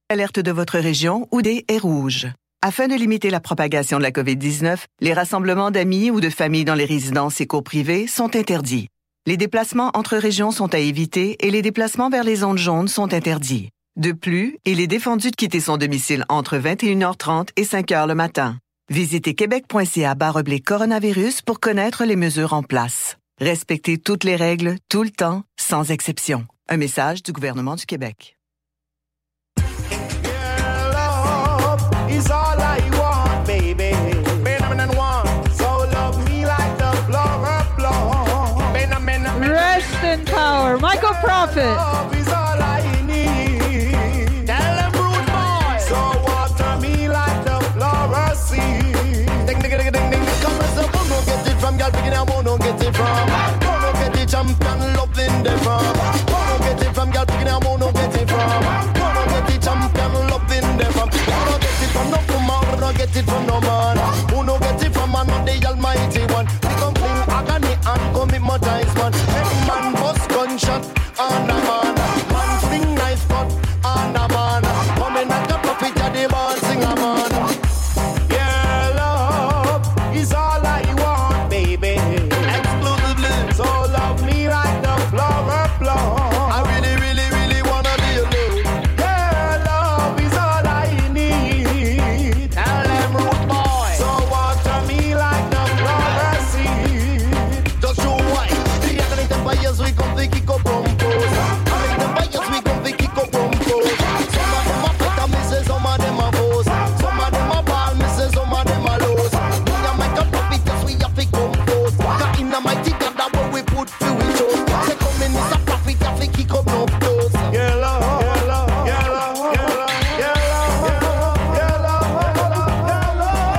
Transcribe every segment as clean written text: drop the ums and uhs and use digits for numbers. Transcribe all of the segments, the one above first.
L'alerte de votre région ou des est rouge. Afin de limiter la propagation de la COVID-19, les rassemblements d'amis ou de familles dans les résidences et cours privées sont interdits. Les déplacements entre régions sont à éviter et les déplacements vers les zones jaunes sont interdits. De plus, il est défendu de quitter son domicile entre 21h30 et 5h le matin. Visitez québec.ca/coronavirus pour connaître les mesures en place. Respectez toutes les règles, tout le temps, sans exception. Un message du gouvernement du Québec. Is all I want, baby. So love me like the flower bloom. Rest in power, Michael Prophet. Love is all I need. Tell them rude boy. So water me like the flower seed. Ding ding ding ding ding. Come on, so no get it from girl, picking up, no get it from. No get it champion, loving the from. No get it from girl, picking up, no get it from. No get it champion, loving the from. From no woman, no get it from no man. Who no get it from man, not the almighty one. We come clean agony and commit mortize man. Every man bust gunshot and a man. Man fling knife cut and a man. Coming like a prophet at the ball, sing a man. Yeah, love is all I want, baby. Exclusively, so love me like the flower bloom. I really, really, really wanna be alone. Yeah, love is all I need. Tell them rude boy. So water me like the flower seed. Just show why. The other empires we come to kick up bumpos. The empires we come to kick up bumpos. Some of them are better, misses, some of them are foes. Some of them are ball, misses, some of them are lows. We are make a profit, yes, we have to compose. Cause in the mighty God, that's what we put to each other. Say come in, it's a profit, have to kick up no clothes. Yeah, love, yeah, love, yeah, love, yeah, love, yeah, love, yeah, love, yeah,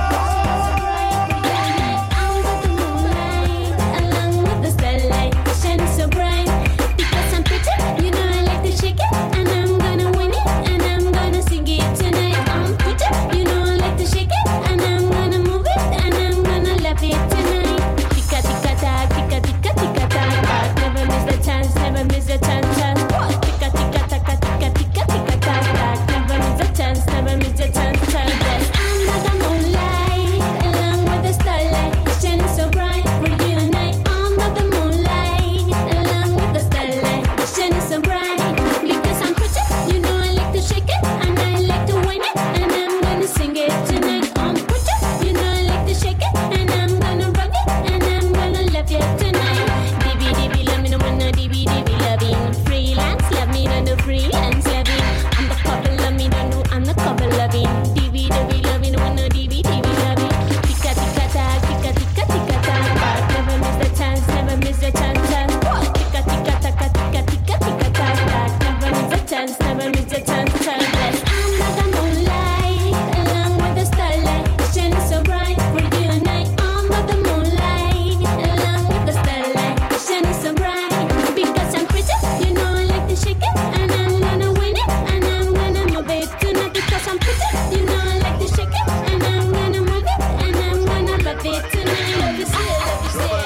Along with the starlight, shining so bright. Because I'm pretty, you know I like to shake it, and I'm gonna win it, and I'm gonna sing it tonight. I'm pretty, you know I like to shake it, and I'm gonna move it, and I'm gonna love it tonight. Tika tika tak, tika tika tika tak. Never miss the chance, never miss the chance. Tika tika taka, tika tika tika tak. Never miss the chance, never miss the chance. Yes, under the moonlight, along with the starlight, shining so bright for you and I. Under the moonlight, along with the starlight, shining so bright. Because I'm pretty, you know I like to shake it, and I like to whine it, and I'm gonna sing it tonight. I'm pretty, you know I like to shake it, and I'm gonna rock it, and I'm gonna love you tonight. Dibi dibi love me no wanna dibi dibi loving. Freelance love me no freelance loving. I'm the couple love me no I'm the couple loving. Dibi dibi love me no wanna dibi dibi loving. Tika tika tak, tika tika tika tak. Never miss the chance, never miss the chance. Tika tika taka, tika tika tika tak. Never miss the chance, never miss the chance. Yes, under the moonlight, along with the starlight, shining so bright for you and I. Under the moonlight, along with the starlight, shining so bright. Because I'm pretty, you know I like to shake it, and I'm gonna win it, and I'm gonna move it tonight. Because I'm pretty, you know I like to shake it, and I'm gonna move it, and I'm gonna love it tonight. Love you, say, love you, say.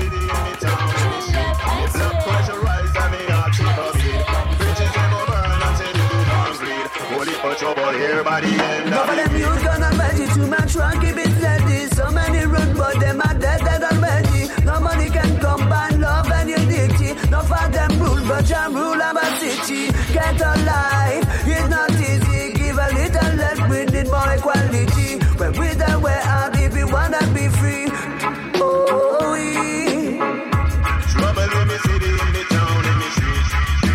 None of them youth gonna magic too much run, keep it steady. So many run, but them are dead already. No money can come by love and unity. No for them rule, but jam rule about city. Get a life, it's not easy. Give a little less, we need more equality. When we the way out, if we wanna be free. Oh, yeah. Trouble in the city, in the town, in the street.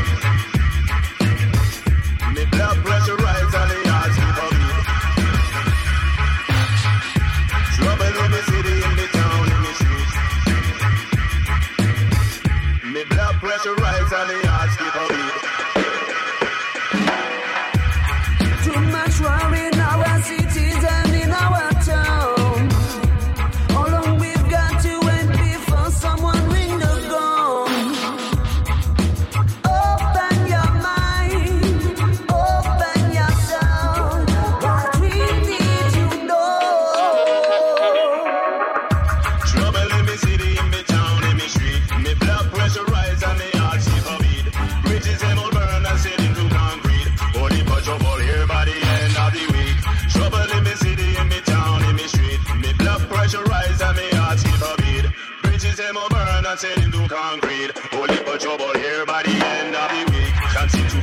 Me blood pressure rise and the heart skip a beat. Trouble in the city, in the town, in the street. Me blood pressure rise and the heart skip a beat.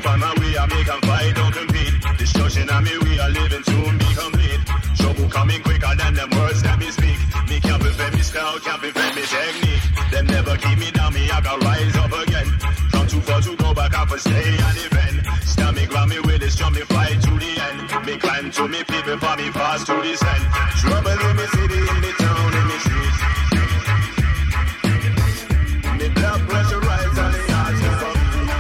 find my way, I make them fight, don't compete. Destruction on me, we are living soon be complete. Trouble coming quicker than them words that me speak. Me can't prevent me style, can't prevent me technique. Them never keep me down, me I can rise up again. From too far to go back, I for stay and event. Stand me, grab me with this, jump me fight to the end. Me climb to me people, for me fast to the end. Trouble in me city, in me town, in me streets. Me blood pressure rise on the heart of me.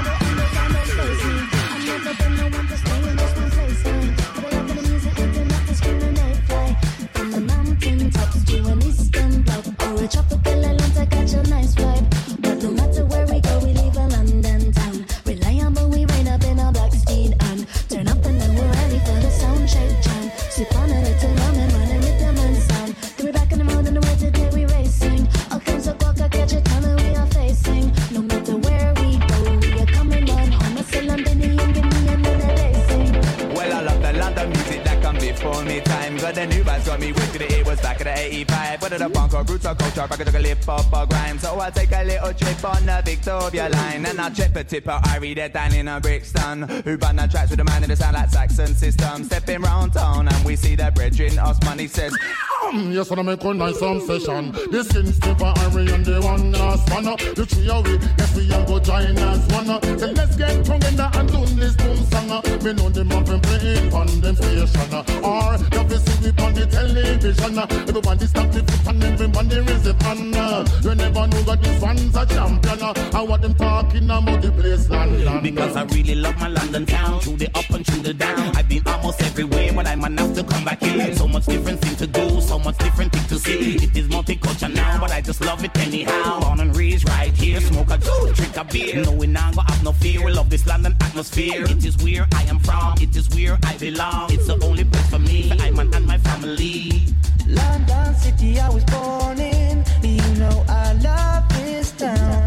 A tropical island to catch a nice vibe. But no matter where we go, we leave a London town. Reliable, we ride up in a black steed and turn up and then we're ready for the sound check jam. Sip on a little rum and run with the man sound. Then we back on the road and the way today we racing. All kinds of walk, I catch a time and we are facing. No matter where we go, we are coming on home. I say Londonian, give me another day sing. Well, I love the London music that come before me time. Got the new vibes got me with to the it was back in the 85. Whether the punk or roots or culture, I took a lip up or grime. So I take a little trip on the Victoria line. And I trip a tipper, I read it down in a Brixton. Who band the tracks with the man in the sound like Saxon system. Stepping round town and we see the brethren. Osman, he says, yes, I make a nice session. The skin skipper, Harry and the one last one. The three of we, yes, we all go join as one. So let's get together and do this boom song. Me know them up and play on them station. Or you see we on the television. Everybody stop the foot and everybody raise the pan. You never know that this one's a champion. I want them talking about the place London. Because I really love my London town. Through the up and through the down. I've been almost everywhere, but I might have to come back here. So much different thing to do, so much different thing to see. It is multicultural now, but I just love it anyhow. Born and raised right here, smoke a joint, drink a beer. No, we not gonna have no fear. We love this London atmosphere. It is where I am from, it is where I belong. It's the only place for me, I'm and my family. London City I was born in. You know I love this town.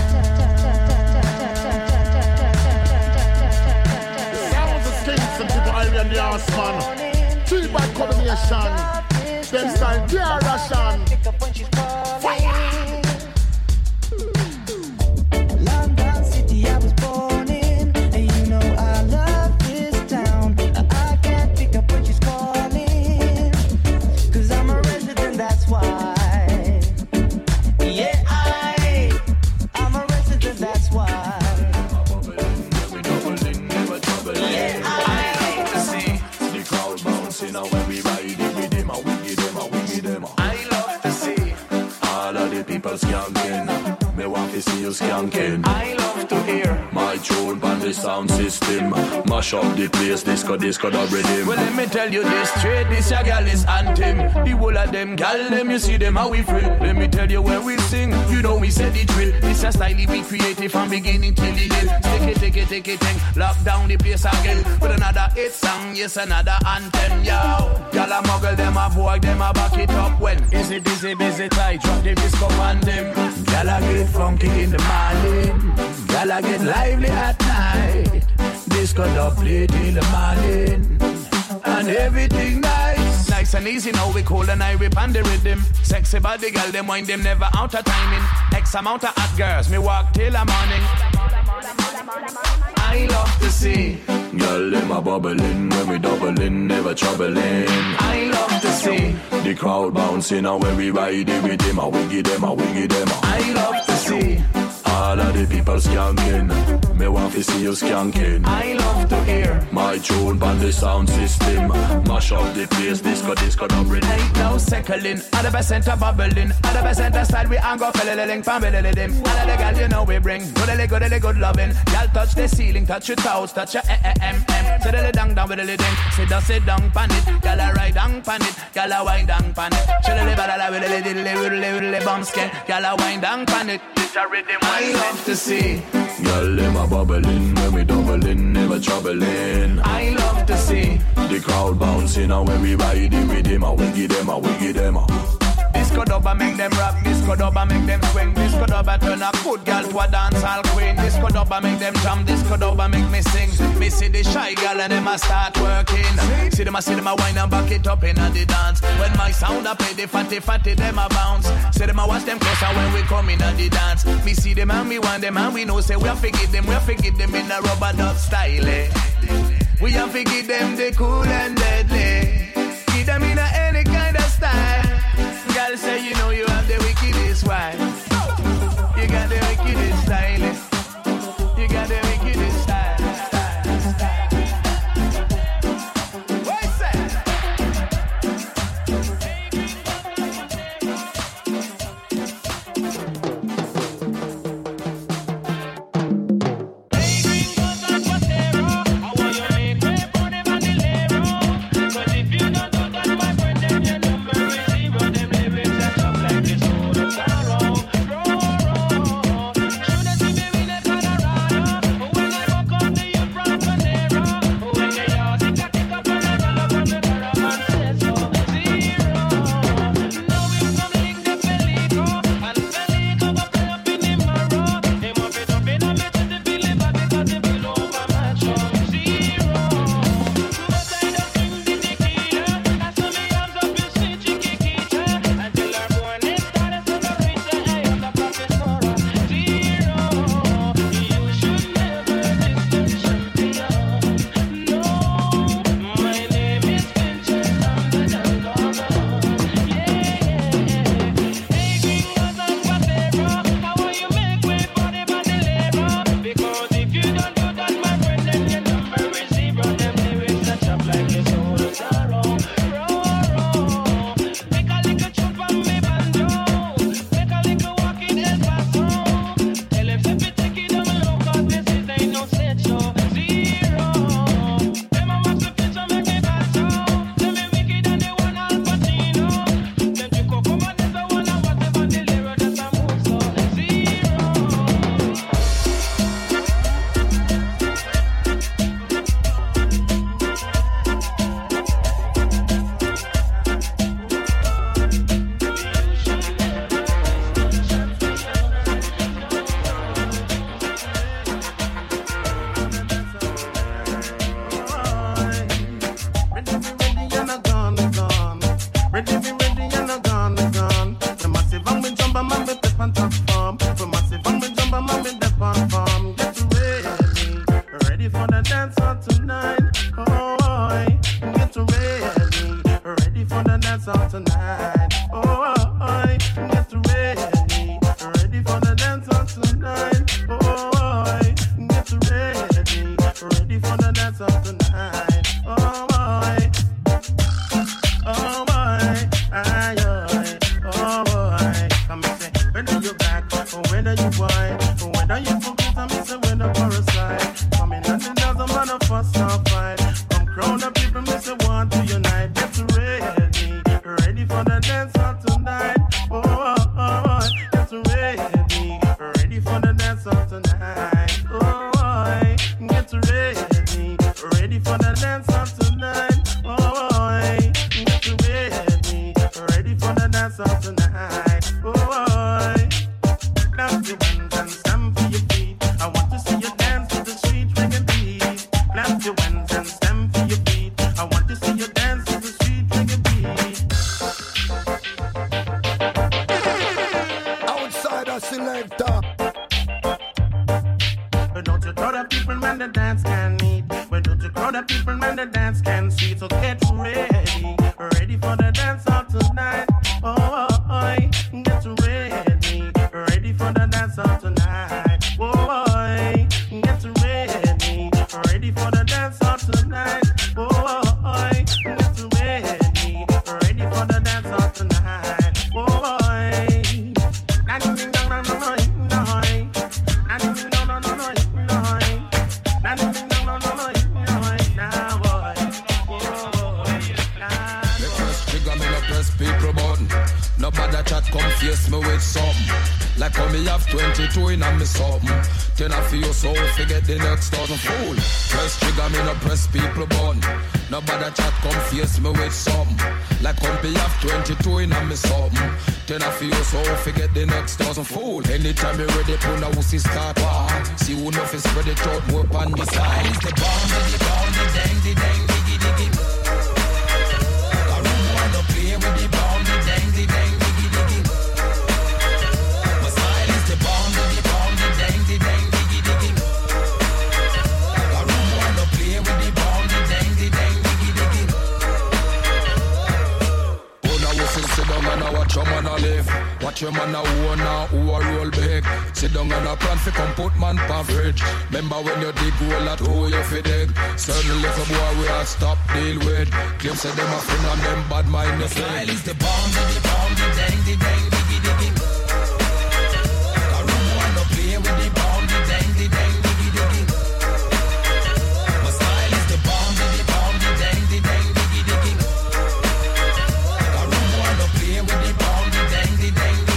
Sounds of Kings and people Harry and the Osman. Three bad combination. Them style pure Russian. London City I was born in. And you know I love this town. I can't pick up when she's calling. Cause I'm a resident, that's why. Yeah, I'm a resident, that's why. Yeah, I see the crowd bouncing when we ride it with them, we give them, we give them. I love to see all of the people skanking. Me want to see you skanking. I love to hear my tune on the sound system. Mash up the place, disco, the rhythm. Well, let me tell you this straight, this a gal is anthem. The whole of them gal, them you see them how we feel. Let me tell you when we sing, you know we said it real. This a style we creative from beginning till the end. Take it, lock down the place again. With another hit song, yes, another anthem, yo. Gal a muggle, them a vogue, them a back it up when. Is it busy, tight, drop the disco on them. Gal a get funky in the morning. Gal a get lively at night. Disco dub play till the morning. And everything nice. Nice and easy now we cool and I rip on the rhythm. Sexy body girl, them wine them never out of timing. X amount of hot girls, me walk till the morning. I love to see girl, them a bubbling when we doubling, never troubling. I love to see the crowd bouncing and when we ride it with them, we give them, we give them. I love to see all of the people skanking. Me want to see you skanking. I love to hear my tune on the sound system. Mash up the place, disco, dub rhythm. Ain't no seconding, all the best center bubbling. All the best center style, we ain't go fell-a-ling, pam-a-lil-lim. All of the gal, you know we bring good loving. Gal touch the ceiling, touch your toes, touch your Sit down with the ding. Sit down pan it. Gal a ride down pan it. Gal a wind down pan it. Shillily badala with a little bum skin. Gal a wind down pan it. I love to see girl, them a bubbling when we doubling, never troubling. I love to see the crowd bouncing and when we ride it with them, we give them, we give them. This Disco dubba make them rock, disco dubba make them swing. Disco dubba turn a good girl to a dancehall queen. Disco dubba make them jam, disco dubba make me sing. Me see the shy girl and them a start working. See them a wine and back it up in the dance. When my sound a play, the fatty them a bounce. See them a watch them closer when we come in the dance. Me see them and we want them and we know say we have to give them in a rubber dub style. Eh? We have to give them the cool and deadly. Give them in any kind of style. Girl say you know you have the wickedest wife. You got the wickedest style. You got the wickedest style. Nobody chat come face me with something. Like how me have 22 in a me something. Then I feel so forget the next 1,000 fool. Press trigger, me no press people bun. Nobody chat come face me with something. Like company have 22 in a me something. Then I feel so forget the next 1,000 fool. Anytime you ready, put a wussy start war. See who know fi spread it out more pan the side. It's the bomb, the dang, the dang, diggy, diggy. I don't wanna play with the bomb, the dang, diggy, diggy. My style is the bomb, the dang, diggy, diggy. I don't wanna play with the bomb, the dang, diggy, diggy. Oh, now you sit down and watch your man a live. Watch your man a own now, who a roll big. Sit down and a plan fi come put man pa fridge. Remember when you dig hole at who you fi dig. Certain little boy we a stop deal with. Claim say them a friend and them bad mind the style is the bomb, the dang, diggy, diggy. I don't wanna play with the bomb, the dang, diggy, diggy. My style is the bomb, the dang, diggy, diggy. I don't wanna play with the bomb, the dang, diggy, diggy.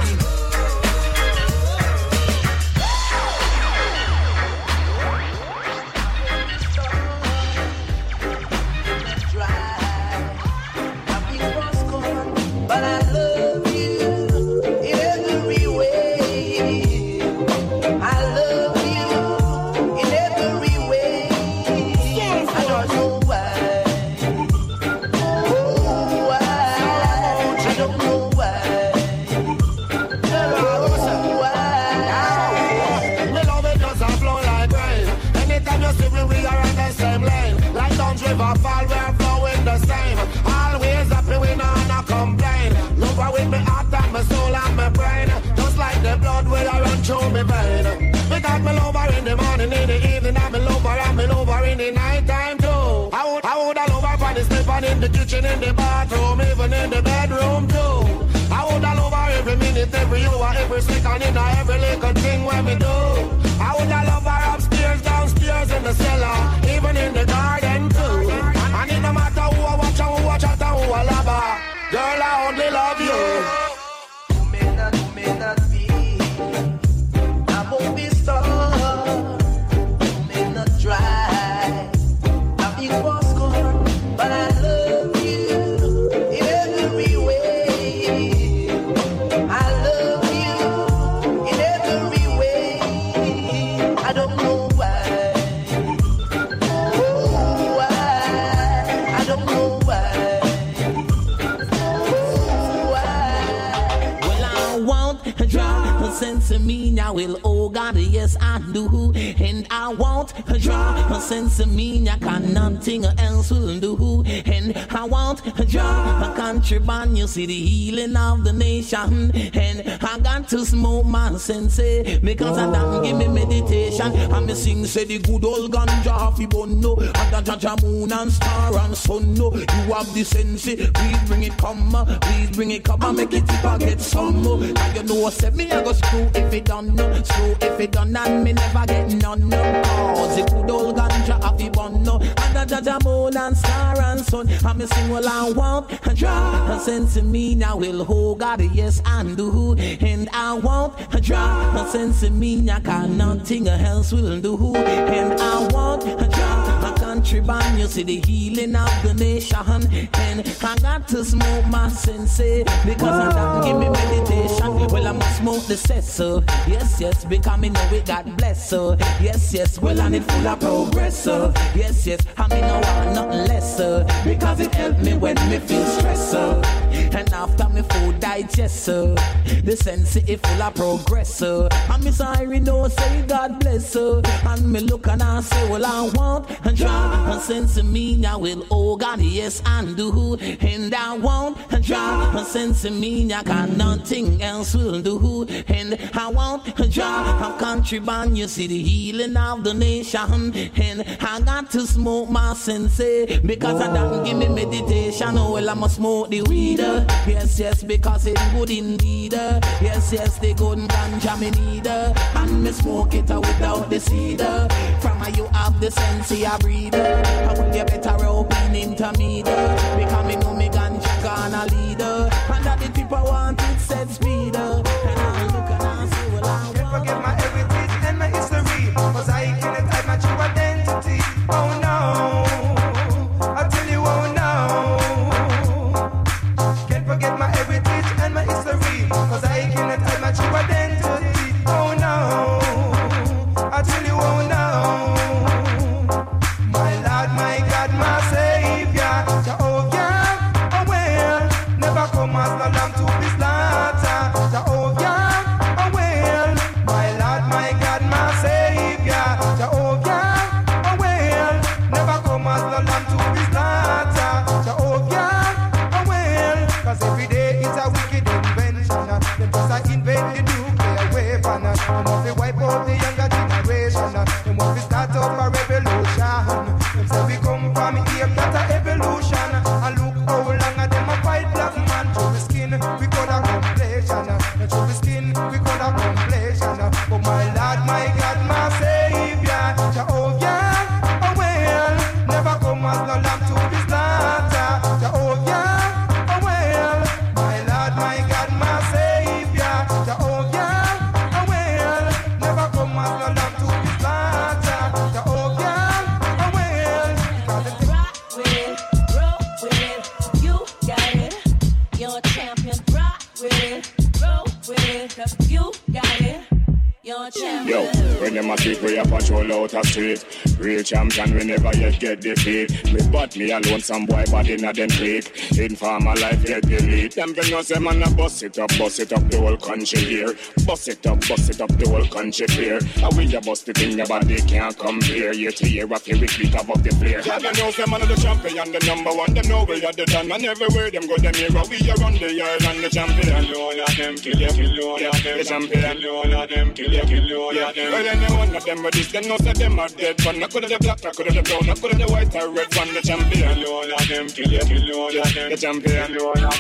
But I love you in every way. I love you in every way. I don't know why. Oh, why? I don't know why. We love it just a flow like rain. Anytime you see we are on the same lane. Like Don River fall, we're flowing the same. Always happy, we not complain. Love her with me heart and my soul and my brain. Just like the blood will I run through me vein. Because me love her in the morning, in the evening, and me love her in the night time too. I would have love her on the step and in the kitchen, in the bathroom, even in the bedroom too. I would have love her every minute, every hour, every second, in every little thing when we do. I would have love her upstairs, downstairs, in the cellar, even in the garden too. And it no matter who I watch and who I chat and who I love her, girl, I only love you. You may not be a movie star. You may not drive a big boss car, but I love you in every way. I love you in every way. I don't know why. Oh, why? I don't know why. Sense of me now will, oh God, yes I do. And I want a draw, a sense of me now can nothing else will do. And I want a draw, a country band, you see the healing of the nation. And I got to smoke my sense, because I don't give me meditation. And me sing, say the good old ganja fi bono, and the jaja moon and star and sun. No, you have the sense, please bring it come, and make it tip and get some more. And you know, say me I go screw if it done, screw if it done, and me never get none. Cause the good old ganja have the bun, and the jaja moon and star and sun. And me sing well I want a draw, a sense of me now will, oh God, yes and do. And I want a draw, a sense of me now can nothing else will do. And I want a draw, a country band, you see the healing of the nation. And I got to smoke my sense, because I don't give me meditation. Well I must smoke the cessor, yes, yes, because me know it God bless her. Yes, yes, well I need full of progress, yes, yes, I me no want nothing lesser, because it help me when me feel stressed, and after me food digest, the sense it full of progress, and me sorry no say God bless her, and me look and I say well I want and draw, and sense of me now will, oh God, yes and do, and I want and draw, and sense of me now can nothing else will do. And I want a job, a country band, you see the healing of the nation. And I got to smoke my sense, because I don't give me meditation. Oh well I must smoke the weed, yes, yes, because it's good indeed. Yes, yes, the good ganja me need, and me smoke it without the seed. From you have the sense I breathe, I will get better open into me, because me know me ganja gonna lead, and that the people want it set speed. And I look and I say well I want. Forget my heritage and my history. them a street, we a patrol out a street. Real champion, we never yet get defeat. Me but me alone, some boy body in a them creek. Informer life get delete. Them bring us them and a bust it up the whole country here. Bust it up the whole country here. And we a bust the thing, your body can't compare. Year to year, after we click above the flare. Yeah, them know them and the champion, the number one. Them know we are the done, and everywhere them go, them here. We are on the island, the champion. All of them kill you, the champion. All of them kill you, well, any one of them with this, them know that them are dead. But I could have the black, I could have the brown, I could have the white or red one, the champion. All of them kill you, the champion.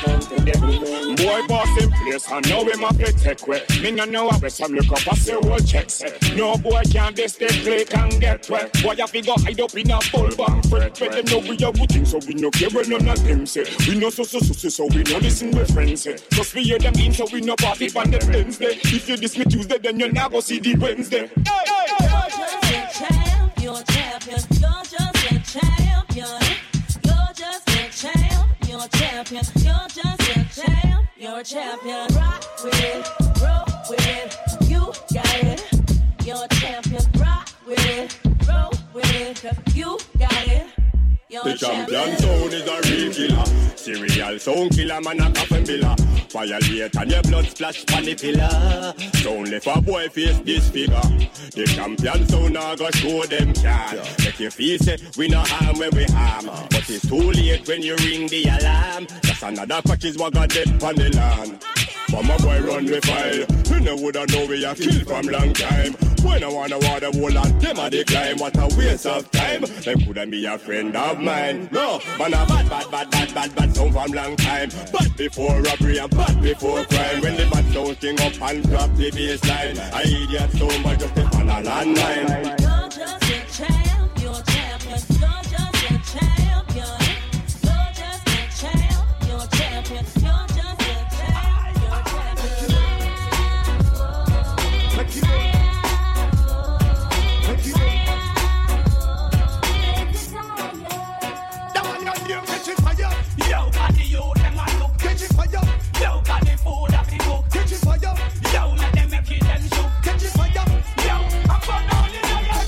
Boy, boss in place, I know him a play tech way. Me no know how some look up, I say all checks. No boy can't this stay play and get wet. Boy, I figure hide up in a full bank fret. But them know we are wooting, so we no care when none of them say. We know so we no listen with friends say. Cause we hear them in, so we no party on the Wednesday. If you diss me Tuesday, then you now go see the Wednesday. You're just a champ, you're a champion. You're just a champion. You're just a champ, you're a champion. You're just a champ, you're a champion. Rock with it, roll with it. You got it. You're a champion. Rock with it, roll with it. You got it. The champion sound is a real killer. Serial sound killer, man a coffin biller. Violate and your blood splash on the pillar. Sound left a boy face disfigure. The champion sound a go show them can. Make you feel say we no harm when we harm. But it's too late when you ring the alarm. That's another crack is what got dead on the land. From a boy run the file. You know woulda know we a kill from long time. When I wanna water wall and them a decline. What a waste of time. Them couldn't be a friend of mine. No, man a bad sound from long time. Bad before robbery and bad before crime. When the bad sound king up and drop the baseline. I idiot so much just on a landline. You're just a champ, you're a champion. You're just a champion. You're just a champ, you're a champion. You're just a champ, you're a champion. That one got you catching fire. Yo, got the youth, them a look catching fire. Yo, got the food of the book catching fire. Yo, let them make it them shook catching fire. Yo, I'm gonna all in the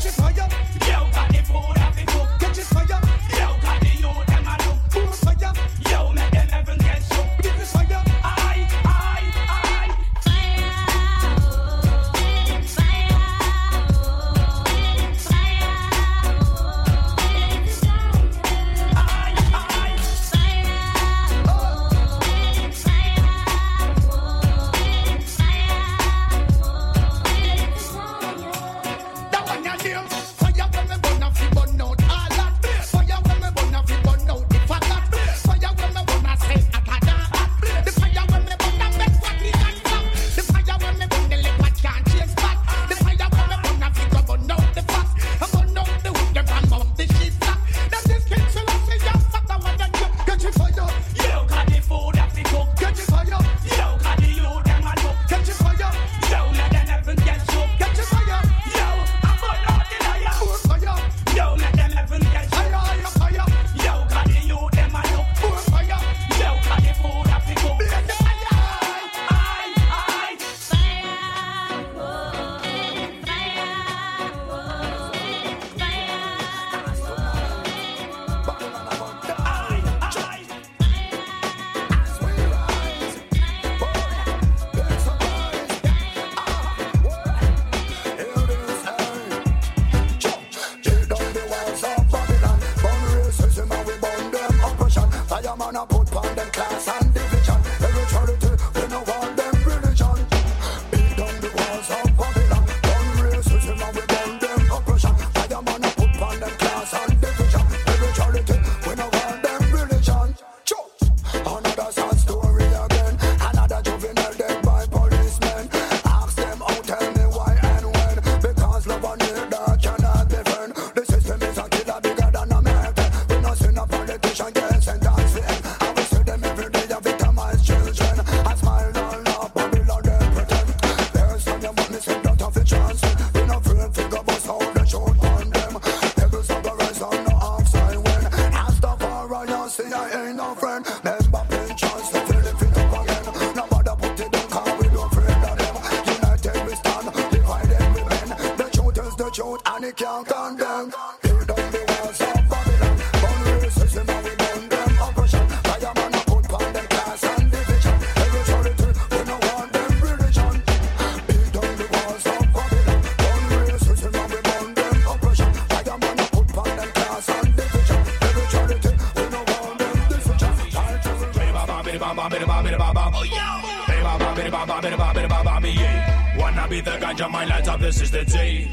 Wanna be the ganja, my lights up, this is the day.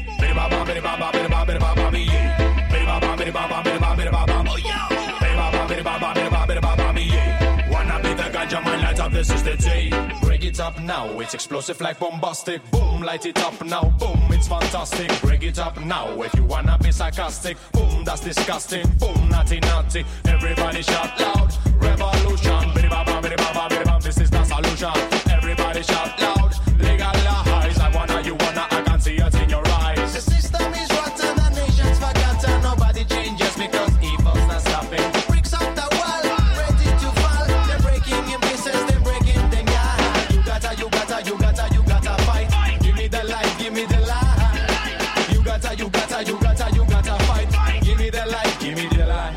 Wanna be the ganja, my lights up, this is the day. Break it up now, it's explosive like bombastic. Boom, light it up now, boom, it's fantastic. Break it up now, if you wanna be sarcastic. Boom, that's disgusting. Boom, naughty, naughty. Everybody shout loud. Revolution, this is the solution. Everybody shout loud. Legalize, I wanna, you wanna, I can see it in your eyes. The system is rotten, the nation's forgotten. Nobody changes because evil's not stopping. Bricks up the wall, ready to fall. They're breaking in pieces, they're breaking them, yeah. You gotta fight. Give me the light, give me the light. You gotta fight. Give me the light, give me the light.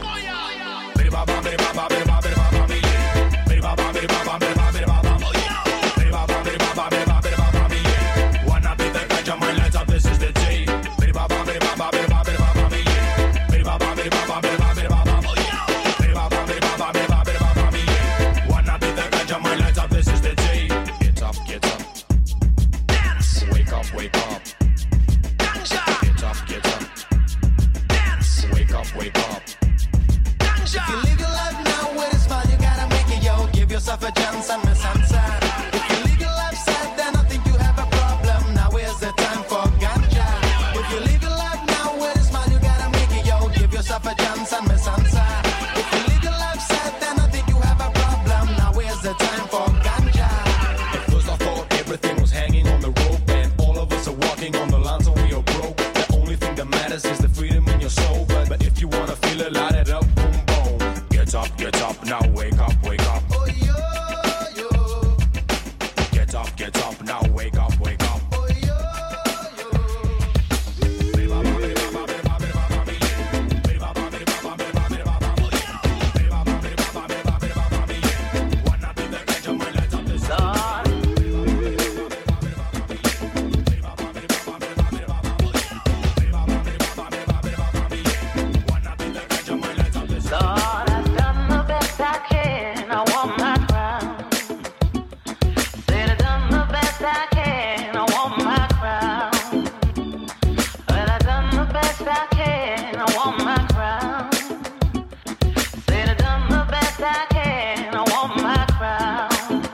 Wanna be the ganja, my lights up, this is the day. Wanna be the ganja, my lights up, this is the day. Get up, dance. Wake up, ganja. Get up, dance. Wake up, ganja. If you live your life now with a smile, you gotta make it, yo. Give yourself a chance and miss answer. If you live your life sad, then I think you have a problem. Now is the time for ganja. If you live your life now with a smile, you gotta make it, yo. Give yourself a chance and miss answer. If you live your life sad, then I think you have a problem. Now is the time for ganja. At first I thought everything was hanging on the rope, and all of us are walking on the line, so we are broke. The only thing that matters is the freedom in your soul. But if you wanna feel it, light it up, boom, boom. Get up, now wake up. Oh, yo. Get up, now wake up. Oh, yo. Wanna be the ganja, my lights up the sun. Wanna be the ganja, my lights up the sun. Lord, I've done the best I can. I want my crown. Said I've done the best I can. I want my crown. Well, I've done the best I can. I want my crown. Said I've done the best I can. I want my crown.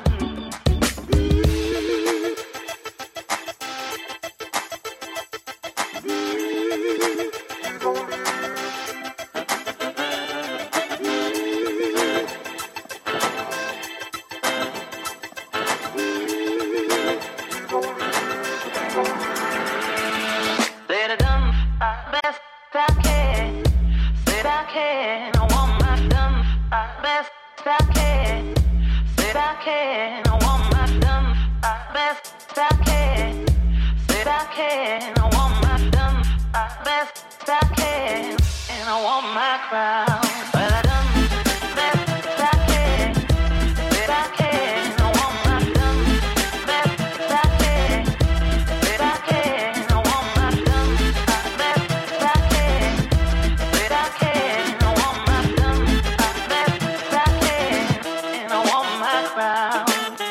Said I've done the best I can. Said I can. I want my done the best I can. Said I can. I want my done the best I can. Said I can. I want my done the best I can. And I want my crown. Well, I done the best I can. Said I can. I want my done the best I can. Said I can. I want my done the best I can. Said I can. I want my done the best I can. And I want my crown.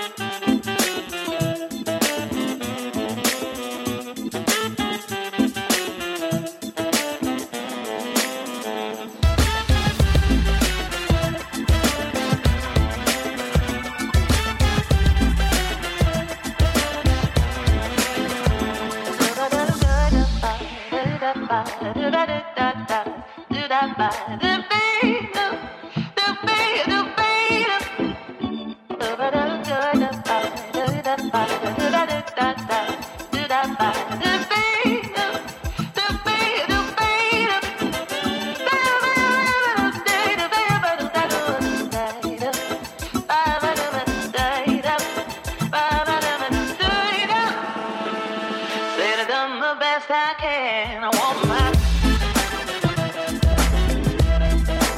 Said I've done the best I can. I want my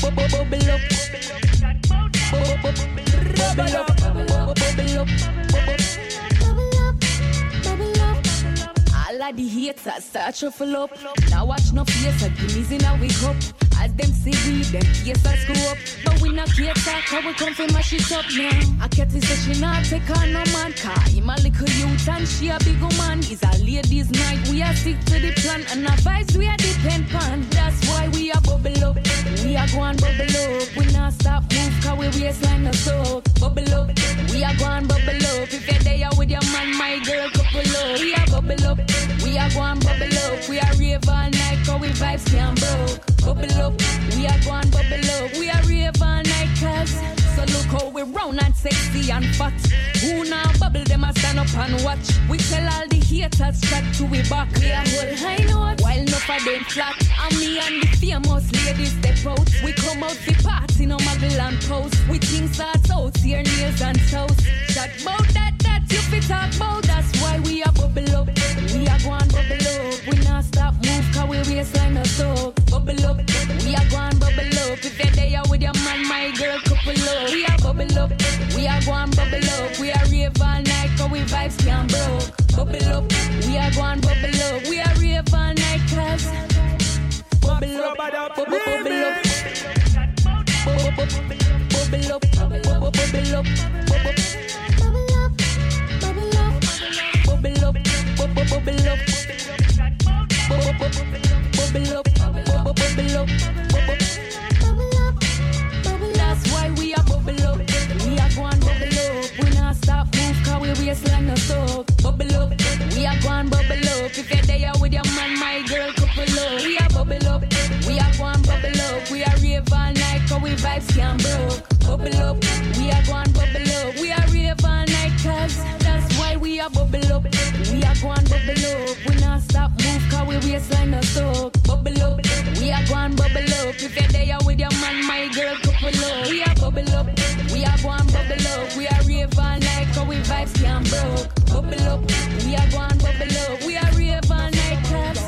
bubble up. Bubble up, bubble up. All of the haters start shuffle up. Now watch no face, a guineas in a wake up. As them see we, them face a screw up. But we not care talk, how we come to mash it up now. I can't say she not take on no man. Car him a little youth and she a big man. It's a ladies night, we a stick to the plan. And a vibes we a depend pan. That's why we a bubble up. We a go and bubble up. We not stop move, cause we waistline no soak. Bubble up, we a go and bubble up. If you're there with your man, my girl, couple up. We a bubble up. We are going bubble up, we are rave all night, cause we vibes can't broke. Bubble up, we are going bubble up, we are rave all night, cause so look how we round and sexy and fat. Who now bubble them a stand up and watch. We tell all the haters chat to we back. We are hold high note, while enough of them flat. And me and the famous ladies step out. We come out the party, no muggle and post. We things start out, here nails and toes. Chat about that you fit talk about. That's why we are bubble up. We are going bubble up. We not stop move, cause we waistline no soak. Bubble up, we are going bubble up. If you're there with your man, my girl, couple up. We are bubble up, we are going bubble up. We are rave all night, cause we vibes can't broke. Bubble up, we are going bubble up. We are rave all night, cause bubble up, bubble up, bubble up, bubble up, bubble up. Bubble up, bubble up, bubble up, bubble up. That's why we are bubble up. We are going bubble up. We not stop move, cause we waistline no soak. Bubble up, we are going bubble up. If you're there with your man, my girl, couple up. We are bubble up, we are going bubble up. We are rave all night, cause we vibes can't broke. Bubble up, we are going bubble up. We are rave all night, cause that's why we are bubble up. We are going bubble up. We not stop move, cause we waistline no soak. Bubble up, we are going bubble up. If you're there with your man, my girl, couple up. We are bubble up, we are going bubble up. We are rave all night, cause we vibes can't broke. Bubble up, we are going bubble up. We are rave all night, cause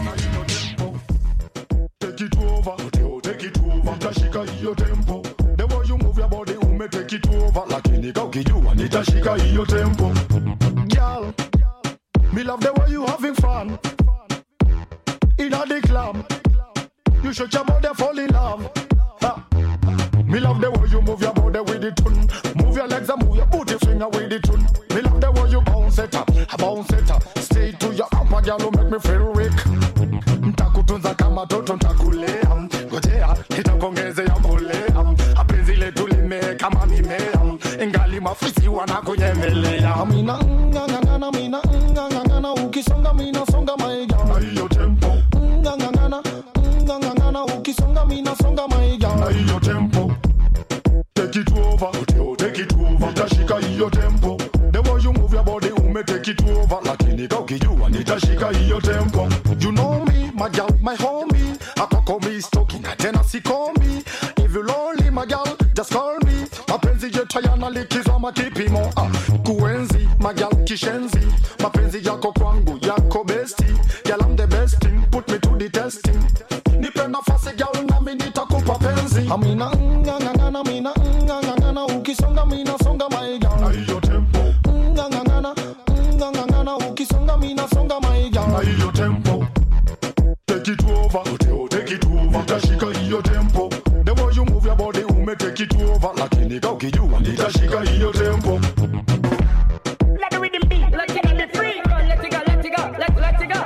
take it over, take it over. Tashika iyo tempo. The way you move your body, ume take it over. Lakini kauki jua ni tashika iyo tempo. Girl, me love the way you having fun. In a the club, you shake your body, fall in love. Ha. Me love the way you move your body with the tune. Move your legs and move your booty finger with the tune. Me love the way you bounce it up. Stay to your upper girl, you make me feel weak. Ntakutunza kama toto ntakulea. Ngojea, nitakongeze ya mbolea. Apenzi letu lime kama mimea. Ingali mafisi wanakunyemelea. Mina ngangana, mina ngangana. Ukisonga mina songa maiga. Na hiyo tempo. Ngangana, ukisonga mina songa maiga. Na hiyo tempo. Take it over, take it over. Tashika hiyo tempo. The way you move your body, ume take it over. Lakini kaukijua nitashika hiyo tempo. You know me, my girl, my homie. Akoko me stalking, tena sikomi. If you lonely, my girl, just call me. Mapenzi yetu yana likizo makipimo. Kuenzi, my girl, kishenzi. Mapenzi yako kwangu, yako bestie. Girl, I'm the best thing, put me to the testing. Nipe nafasi girl, nami nitakupa penzi. Amina ngangana, mina ngangana. Ukisonga mina songa my girl. Na hiyo tempo. Ngangana, ukisonga mina songa my girl. Na hiyo tempo. Take it over, take it over. Tashika hiyo tempo. The way you move your body, ume take it over. Lakini kaukijua nitashika hiyo tempo. Let the rhythm beat, let it be free. Let it go, let it go, let it go.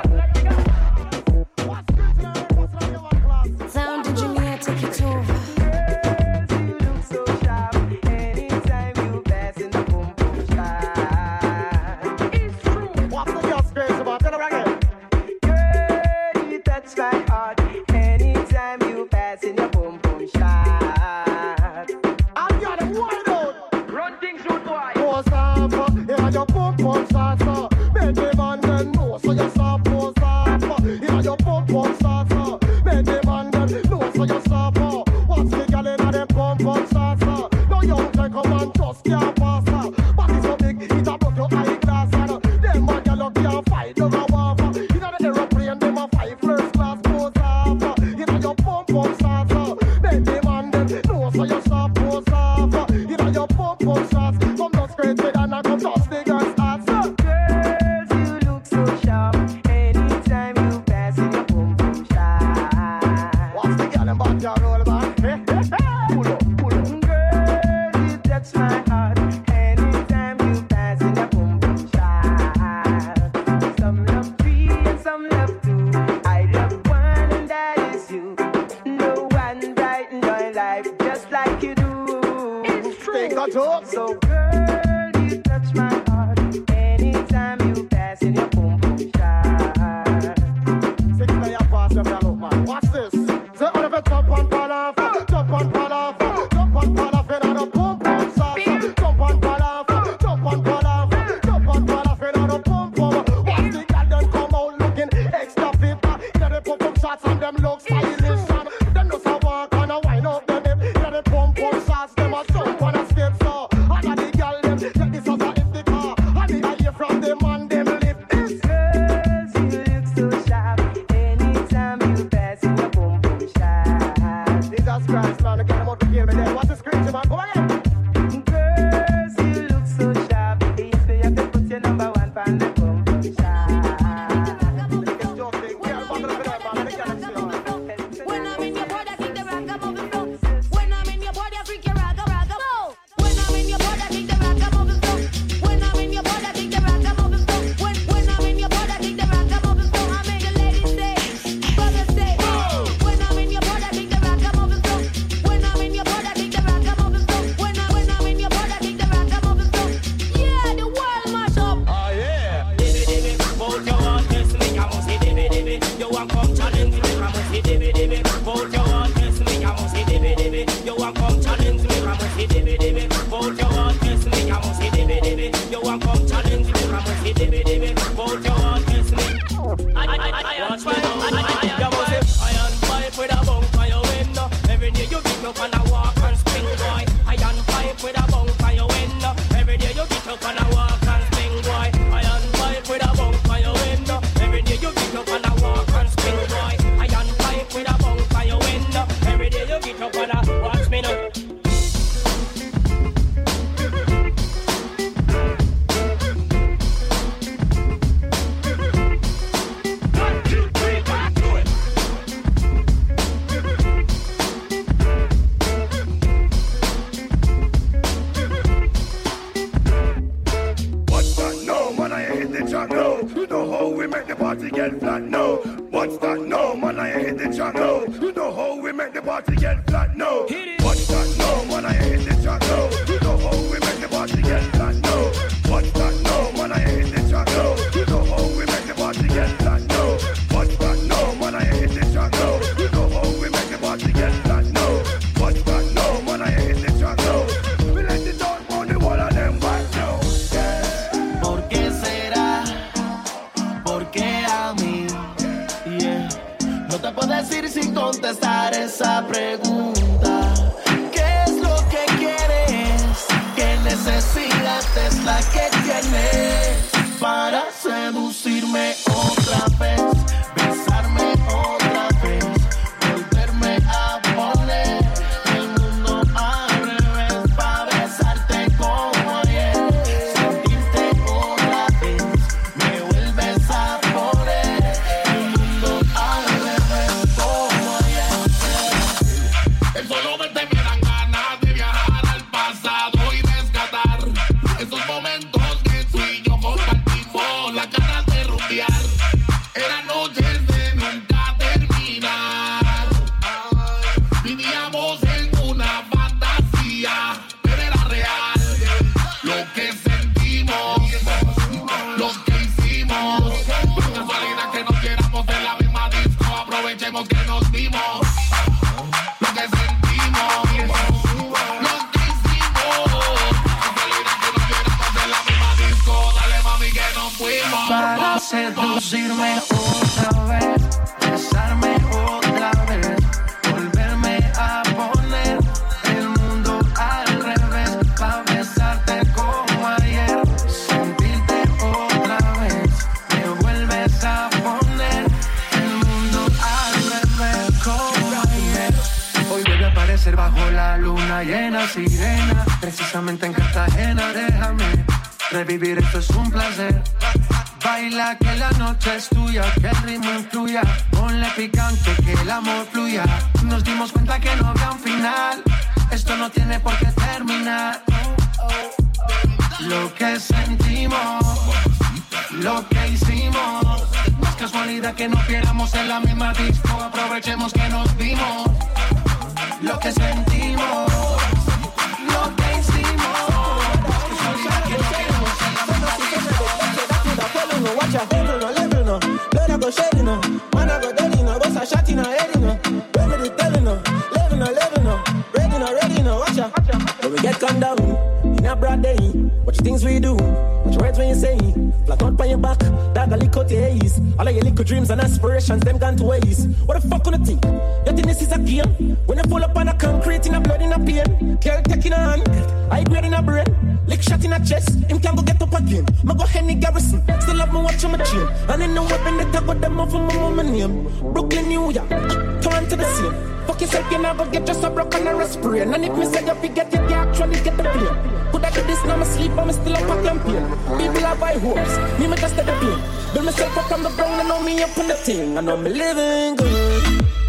Sound engineer, take it over. You look so sharp anytime you pass in the boom boom shot. It's true. What's the just crazy about? Tell them again. Girl, you touch my heart anytime you pass in your boom boom shot. I'm gonna wild out. Run things root boy. Post up, yeah, your boom boom shot. Make the man then know so you stop post up. Yeah, your boom boom shot. Make the man then know so you stop. What's the girl in them boom boom shot? No young take come and just can't pass. But it's so big, it a broke your eyeglass. Them man girl can't fight no war. You know the aeroplane them a fight first class post up. You know your boom boom shot. Make the man then know like you do. So girl, you touch my heart anytime you pass in your boom boom shot. Six day a pass, you look man. Watch this. Say all of it jump and fall off, jump and fall off, jump and fall off in a boom boom shot. Jump and fall off, jump and fall off, jump and fall off in a boom boom. Watch the girl them come out looking extra fit. Get the boom boom shots and them look stylish. Them just a walk and a wind up them hip. Get the boom boom shots, them a jump and a skip so. And the girl them get this as a empty car. And the hear from them and them lip is. Girls, you look so sharp anytime you pass in your boom boom shot. Jesus Christ, man, get them out to kill me there. What's the screeching, man? Go again. Girls, you look so sharp. It's where you have to put your number one pan the boom boom shot. When I'm in your body, I think the rock I'm moving slow. When I'm in your body, I freak your rock, move. When I'm in your body, I think the rock I'm moving slow. When I'm in your body, I think the rock I'm moving slow. When I'm in your body, I think the rock I'm moving slow. I make the ladies say, brothers say, when I'm in your body, I think the rock I'm moving slow. When I'm in your body, I think the rock I'm moving slow. When I'm in your body, I think the rock I'm moving slow. Yeah, the world mash up. Oh yeah. Dibby dibby, vote your one test me, I must see dibby dibby. You want come challenge me, I must see dibby dibby. Vote your one test me, I must see dibby dibby. You want come challenge me, I must see dibby dibby. Vote your one test me, I must see dibby dibby. You want come challenge me, I must see dibby dibby. Vote your one test me. I watch me now. You must say iron pipe with a bunk on your window. Every day you get up and a walk and spring boy. Iron pipe with a bunk on your window. Every day you get up and a walk and spring boy. Iron pipe with a bunk on your window. Every day you get up and a walk and spring boy. Iron pipe with a bunk on your window. Every day you get up and a watch me now. What's that? No, man, I hit the track, no. You know how we make the party get flat, no. What's that? No, man, I hit the track, no. You know how we make the party get flat, no. What's that? No, man, I hit the track, no. You know how we make the party get flat, no. What's that? No, man, I hit the track, no. You know how we make the party get flat, no. What's that? No, man, I hit the track, no. You know how we make the party get flat, no. What's that? No, man, I hit the track, no. We let it down on the wall of them back now. ¿Por qué será? ¿Por qué a mí? Yeah. No te puedo decir sin contestar esa pregunta. ¿Qué es lo que quieres? ¿Qué necesidad es la que tienes para seducirme otra vez? Besarme otra vez, volverme a poner el mundo al revés para besarte como ayer, sentirte otra vez, me vuelves a poner el mundo al revés como ayer. El solo verte me dan ganas de viajar al pasado y rescatar esos momentos que tú y yo compartimos, las ganas de rumbear. Eran noches de nunca terminar. Vivíamos en una fantasía, pero era real. Lo que sentimos, lo que hicimos. Por casualidad que nos viéramos en la misma disco, aprovechemos que nos vimos. Lo que sentimos, lo que hicimos. Casualidad que nos viéramos en la misma disco. Dale mami que nos fuimos. Para seducirme otra vez, besarme otra vez, volverme a poner el mundo al revés, para besarte como ayer, sentirte otra vez, me vuelves a poner el mundo al revés como ayer. Hoy vuelve a aparecer bajo la luna llena, sirena, precisamente en Cartagena. Déjame revivir, esto es un placer. Baila que la noche es tuya, que el ritmo influya. Ponle picante, que el amor fluya. Nos dimos cuenta que no había un final. Esto no tiene por qué terminar. Lo que sentimos, lo que hicimos. No es casualidad que nos viéramos en la misma disco. Aprovechemos que nos vimos. lo que sentimos, lo que hicimos. Casualidad que nos queremos en la misma vida. Watch your handle, no level, no. Blood I go shedding, no. Man I go dead, no. Boss I shot in a head, no. Remedy telling, no. Living, no. Ready, no. Watch ya. When we get gunned down in a broad day, watch the things we do, watch your words when you say. Flat out by your back, dog a lick out your haze. All of your little dreams and aspirations, them gone to waste. What the fuck on the thing? You think this is a game? When you pull up on a concrete in a blood in a pain, girl taking a hand, I grade in a brain, lick shot in a chest, him can't go get up again. Ma go Henny Garrison, still have me watch on my chain, and in the weapon that I got them off of my mama name. Brooklyn, New York, turn to the scene. Fuck yourself, you never get just a broken and a spray. And if me say you forget it, you actually get the plane. Could I do this now? I'm asleep, but I'm still up a campaign. People have high hopes, me just at the plane. Build myself up from the ground and know me up on the thing. I know me living good.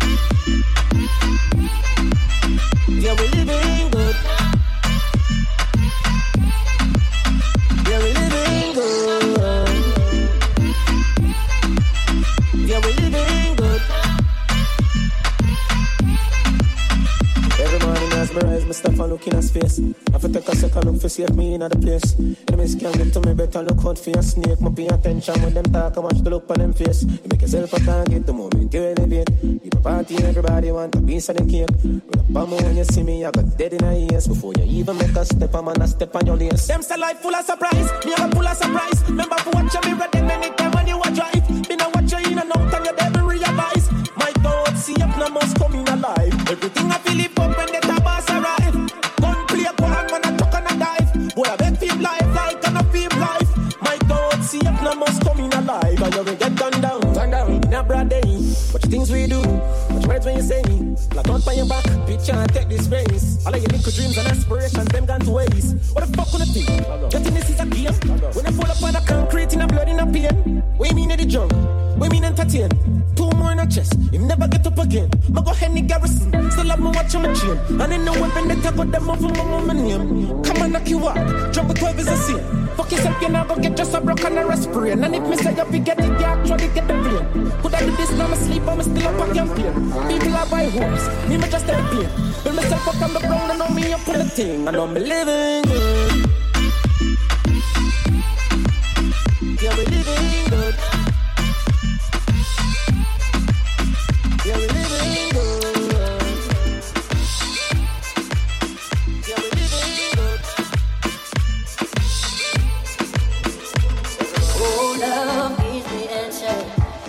Yeah, we living good. Yeah, we living good. Yeah, we living good. Every morning as me rise, me stop and look in her space. I fi take a second look for save me in the place. Enemies can't get to me, better look out for your snake. Me pay attention when them talk, I watch the look on them face. You make yourself a target the moment you elevate. Keep a party, everybody want a piece of the cake. With a bomb when you see me, I got dead in her ears. Before you even make a step, I'm on a step on your lace. Them say life full of surprise, me have a full of surprise. Remember for watch me ready anytime when you a drive. Been a watch you in and out and you never realize. My thoughts see up now must come in alive. Everything I feel it up when the tabas arrive. Gun play a one man a chuck and a dive. Boy I bet feel life like and I feel life. My thoughts see up now must come in alive. And you will get gunned down in a broad day. Watch the things we do, watch words when you say. Flat out by your back, picture and take this race. All of your little dreams and aspirations, them gone to waste. What the fuck on the thing? You think this is a game? When I pull up on the concrete in a blood in a pain. We mean in the jungle, we mean entertain. Two more in a chest, him never get up again. Ma go Henny Garrison, still have me watch on my chain. And in the weapon that I got them off of my mama name. Come on, knock you out, jungle 12 is a sin. Fuck yourself, you never get just a broken and a spray. And if me say you forget it, you actually get the blame. Could I do this now? I'm asleep, I'm still up a campaign. People have high hopes, me just at the pain. Build myself up on the ground and know me up on the thing. I know me living good. Yeah, we living good. Yeah, we living good. Yeah, we living good. Oh, love is the answer.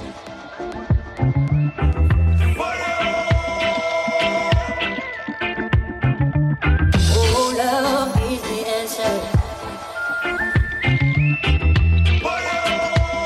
Oh, love is the answer.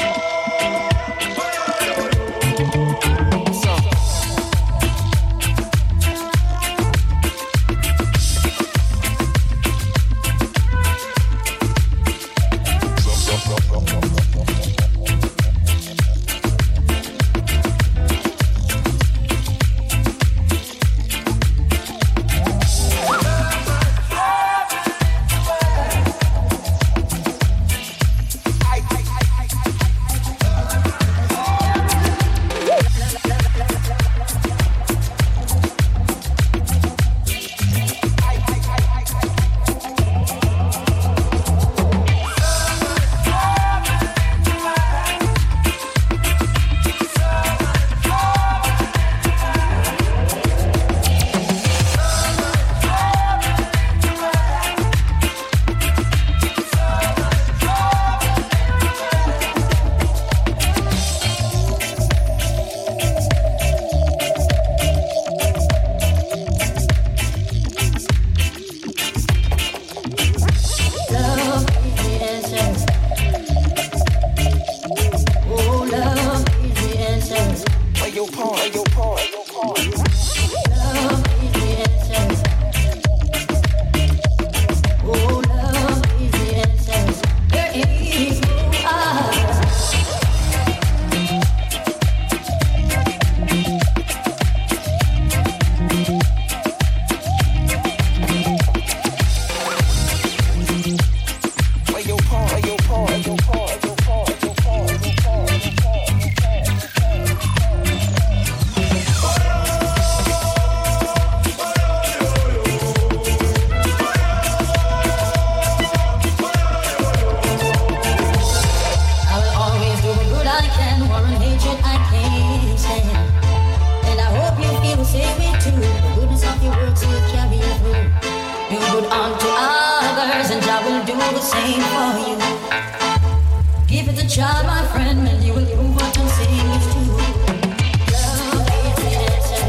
the same for you. Give it a try, my friend, and you will prove what I'm saying is true. Love is the answer.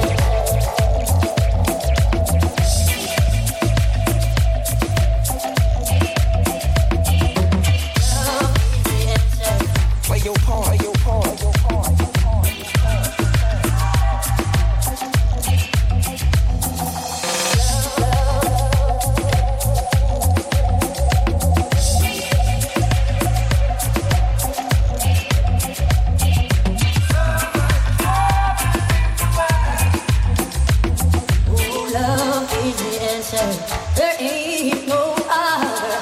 Love is the answer. Play your part, play your part, play your part. There ain't no other.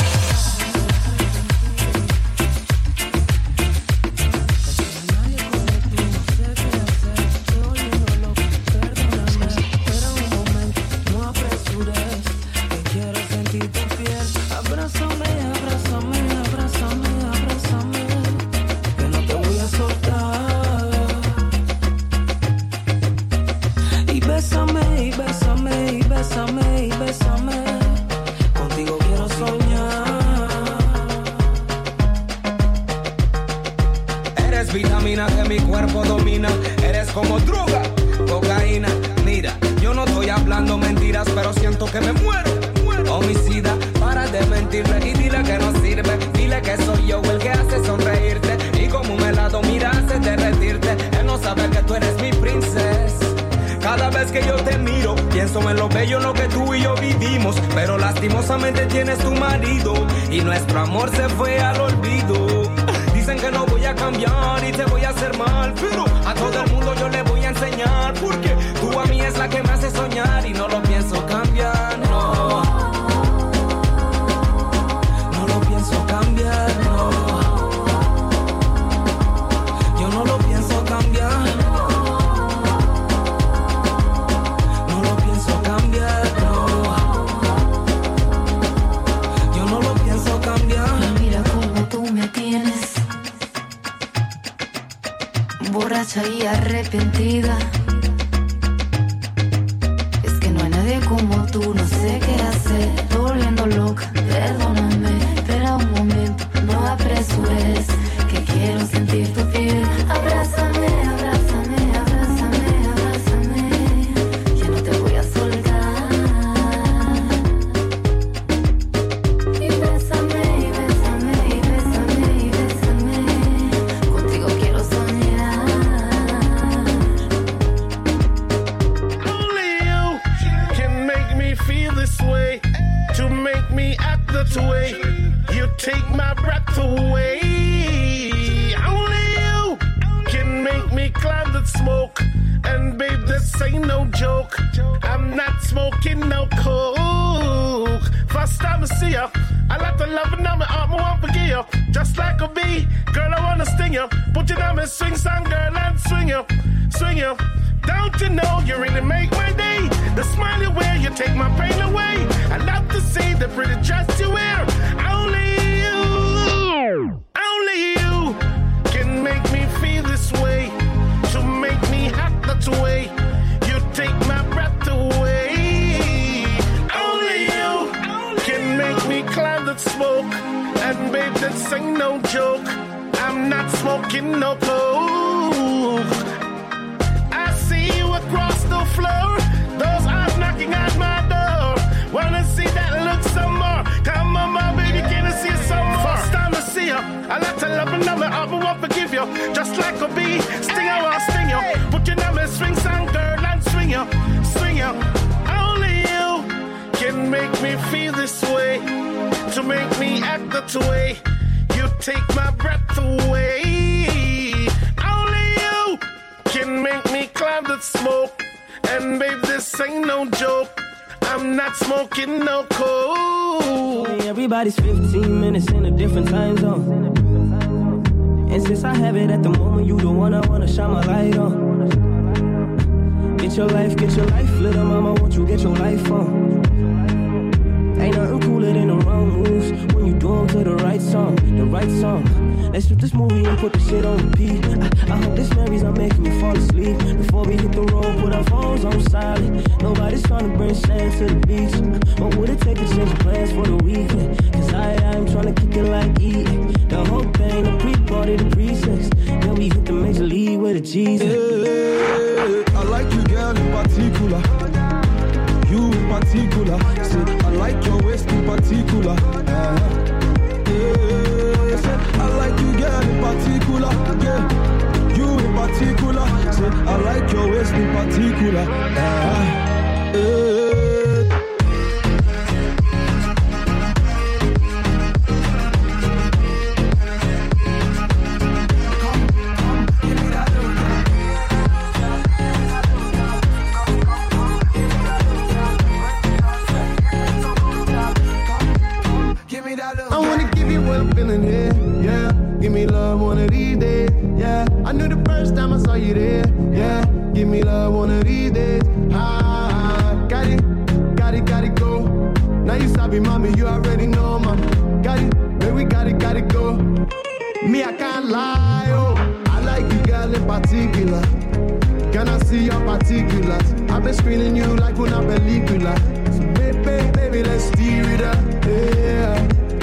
No apresures, que quiero sentir tu piel. Abrázame, abrázame, abrázame, abrázame. Que no te voy a soltar. Y bésame, y bésame, y bésame, y bésame. Contigo quiero soñar. Eres vitamina que mi cuerpo domina. Eres como droga, cocaína. Mira, yo no estoy hablando mentiras, pero siento que me muero. Homicida, para de mentirle y dile que no sirve. Dile que soy yo el que hace sonreírte. Y como un helado mira hace derretirte. Él no sabe que tú eres mi princesa. Cada vez que yo te miro, pienso en lo bello en lo que tú y yo vivimos. Pero lastimosamente tienes tu marido y nuestro amor se fue al olvido. Dicen que no voy a cambiar y te voy a hacer mal, pero a todo el mundo yo le voy a enseñar. Porque tú a mí es la que me hace soñar y no lo pienso cambiar, no. No lo pienso cambiar, no. Yo no lo pienso cambiar. No lo pienso cambiar, no. Yo no lo pienso cambiar. Mira cómo tú me tienes, borracha y arrepentida. Es que no hay nadie como tú, no sé qué hacer. Volviendo loca, perdóname, espera un momento, no apresures, que quiero sentir tu piel. Abrázame, abrázame, abrázame, abrázame. Ya no te voy a soltar. Y bésame, y bésame, y bésame, y bésame. Contigo quiero soñar. Only you can make me feel this way, to make me act that way. You take my breath away. Only you can make me climb the smoke. And babe, this ain't no joke. I'm not smoking no coke. First time I see ya, I like to love and I'm an arm, I want to forgive you. Just like a bee, girl, I wanna sting you. Put you down and swing some girl and swing you, swing you. Don't you know you really make my day? The smile you wear, you take my pain away. I love to see the pretty dress you wear. Only you can make me feel this way, to make me act that way. You take my breath away. Only you can make me climb that smoke. And babe, this ain't no joke. I'm not smoking no coke. I see you across the floor, those eyes knocking at my door. Wanna see that look some more? Come on, my baby, can I see you some more? First time I see you, I like to love and I won't forgive you. Just like a bee, sting I won't sting you. Put your name in swing some girl and swing you, swing you. Only you can make me feel this way, to make me act that way. You take my breath away. Only you can make me climb the smoke. And babe, this ain't no joke. I'm not smoking no coke. Everybody's 15 minutes in a different time zone. And since I have it at the moment, you the one I wanna shine my light on. Get your life, little mama, won't you get your life on? Ain't nothing cooler than the wrong moves when you do them to the right song, the right song. Let's shoot this movie and put the shit on repeat. I hope this memories are making me fall asleep. Before we hit the road, put our phones on silent. Nobody's trying to bring sand to the beach. What would it take to change plans for the weekend? Cause I'm what I'm feeling here, yeah. Give me love one of these days, yeah. I knew the first time I saw you there, yeah. Give me love one of these days, got it, go. Now you sabi, mommy, you already know, mama. Got it, baby, got it, go. Me, I can't lie, oh. I like you, girl, in particular. Can I see your particulars? I've been screening you like una película. So baby, let's steer it up, yeah.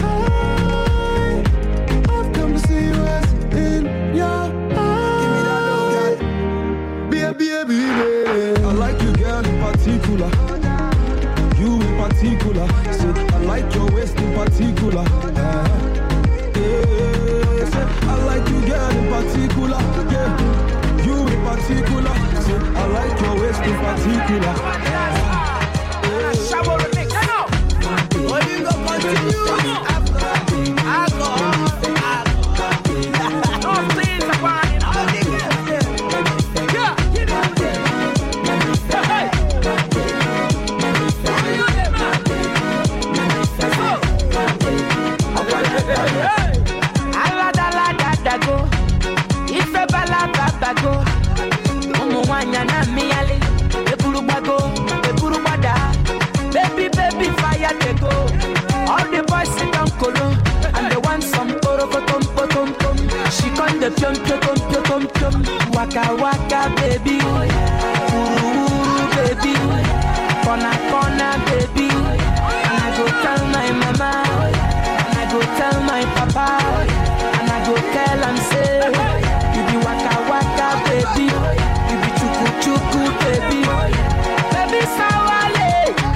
I've come to see what's in your eyes. Baby. I like you, girl, in particular. You in particular. Said I like your waist in particular. Said I like you, girl, in particular. Yeah. You in particular. Said I like your waist in particular. Shower the mix, come on. What you gonna continue? Alcohol. No things about it. All the girls there. Yeah, give it up there. Hey. Aladago. Ife balabago. Omo wanya na miale. Eburubago. Baby, fire they go. All the boys sit down colo, and they want some porokotom. She con the pium. Waka, baby. Ooh, baby. Corner, baby. And I go tell my mama, and I go tell my papa, and I go tell and say, you be waka, baby. You be chuku, baby. Baby, sawale.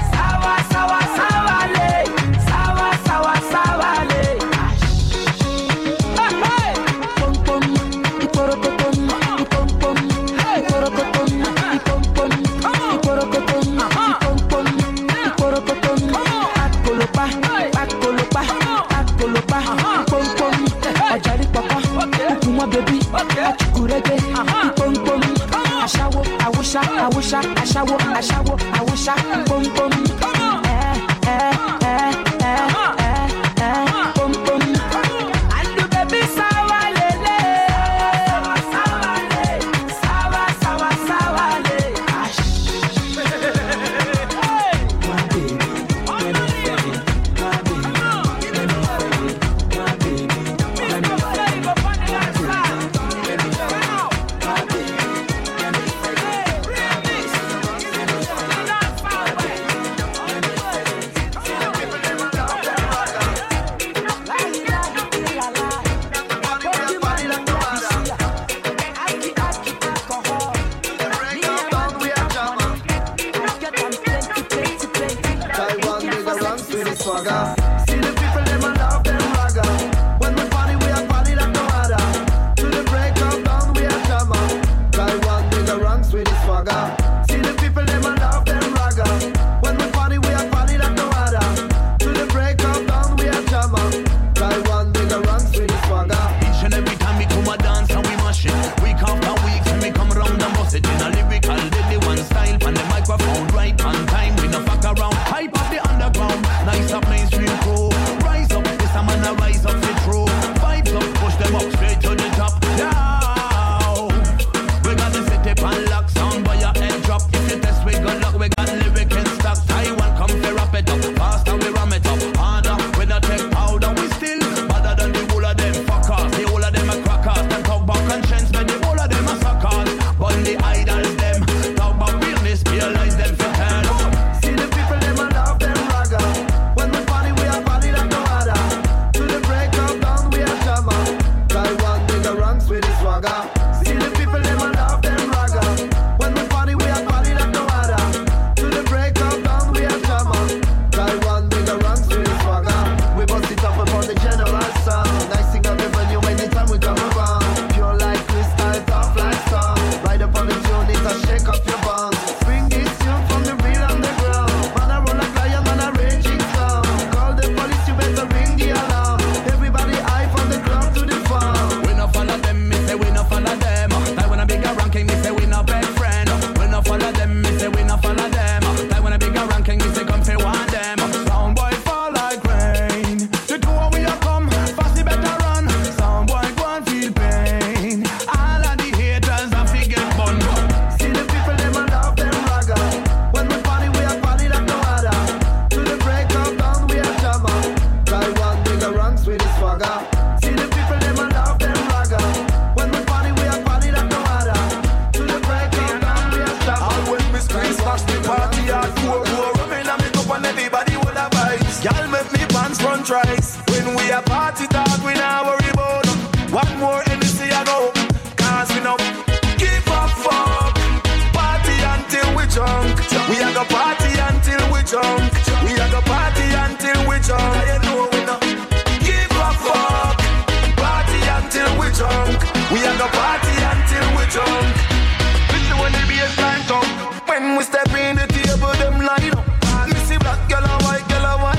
Baby, I wish I pom pom. Pom pom. And the baby sawa lele. Sawa le. When we Girl make me pants run twice. When we a party